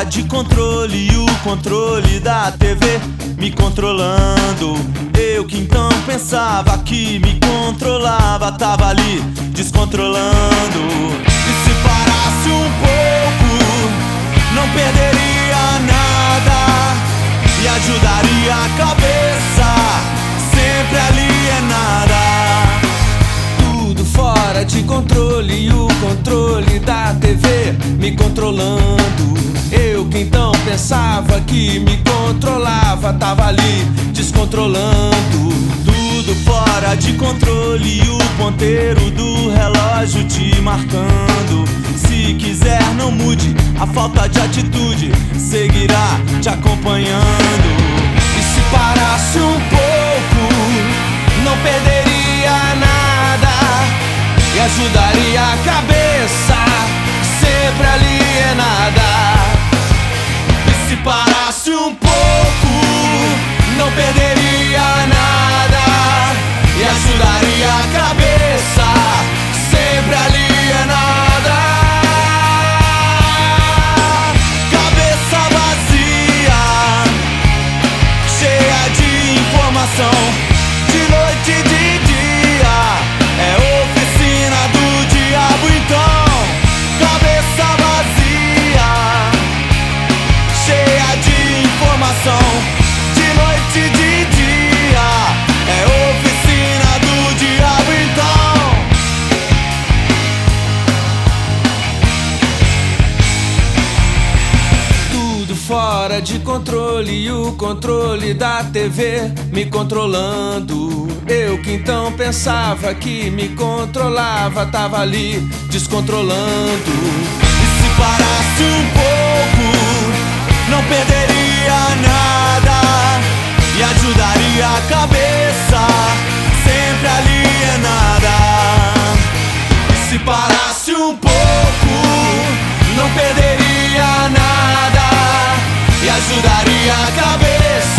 de controle e o controle da TV me controlando. Eu que então pensava que me controlava, tava ali descontrolando. E se parasse um pouco, não perderia nada e ajudaria a cabeça, sempre alienada. Tudo fora de controle e o controle da TV me controlando. Eu que então pensava que me controlava, tava ali descontrolando. Tudo fora de controle e o ponteiro do relógio te marcando. Se quiser não mude, a falta de atitude seguirá te acompanhando. E se parasse um pouco, não perderia nada e ajudaria a cabeça, sempre alienada. E se parasse um pouco, não perderia nada e ajudaria a cabeça, sempre alienada. Cabeça vazia, cheia de informação, de noite e de dia, é oficina do diabo então. Cabeça vazia, cheia de informação, de noite e de dia, é oficina do diabo então. Tudo fora de controle e o controle da TV me controlando. Eu que então pensava que me controlava, tava ali descontrolando. E se parasse um pouco, não perderia nada e ajudaria a cabeça, sempre alienada. E se parasse um pouco, não perderia nada e ajudaria a cabeça,